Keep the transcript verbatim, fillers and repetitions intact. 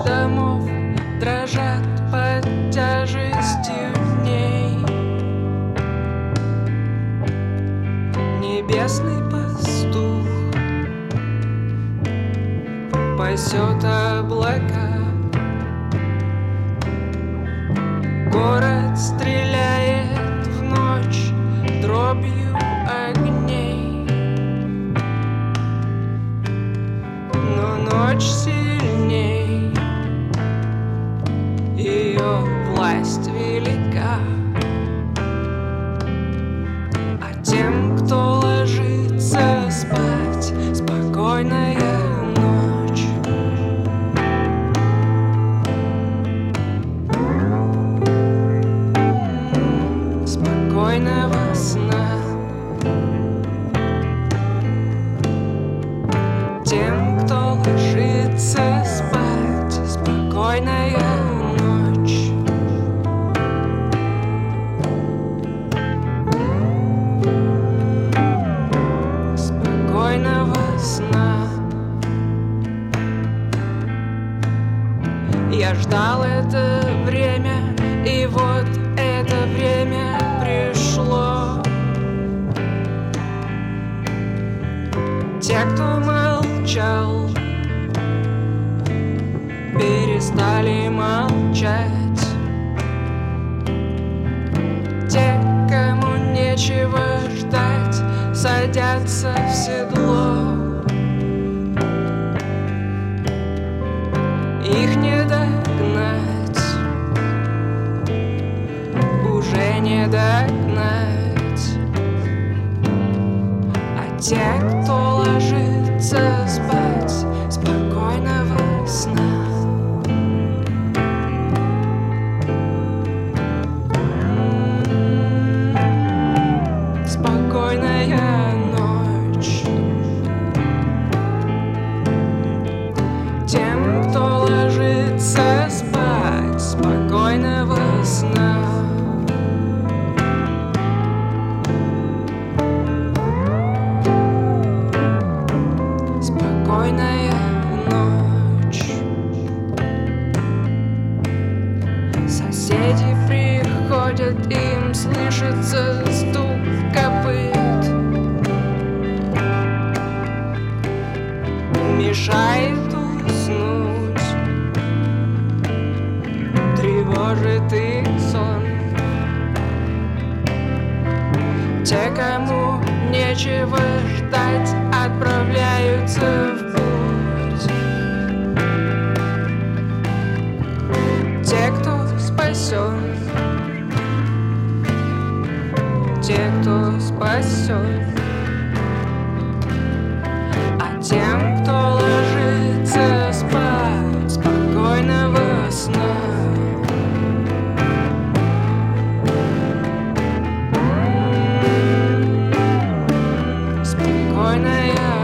домов дрожат под тяжестью дней. Небесный пастух пасет облака. Город стреляет в ночь дробью огней, но ночь сильней, ее власть велика. А тем, кто ложится спать, спокойная ночь. Спокойного сна. Тем, кто ложится спать, спокойная ночь. Спокойного сна. Я ждал это время, и вот это время пришло. Те, кто молчал, перестали молчать. Те, кому нечего ждать, садятся в седло. Их не догнать, уже не догнать. А те, кто ложится спать, спокойного сна. Спокойная ночь. Тем, кто ложится спать, спокойного сна. Спокойная ночь. Соседи приходят, им слышится стук копыт. Мешает уснуть, тревожит их сон. Те, кому нечего ждать, отправляются в путь. Те, кто спасен, те, кто спасен. А тем, кто ложится спать, спокойного сна. Спокойная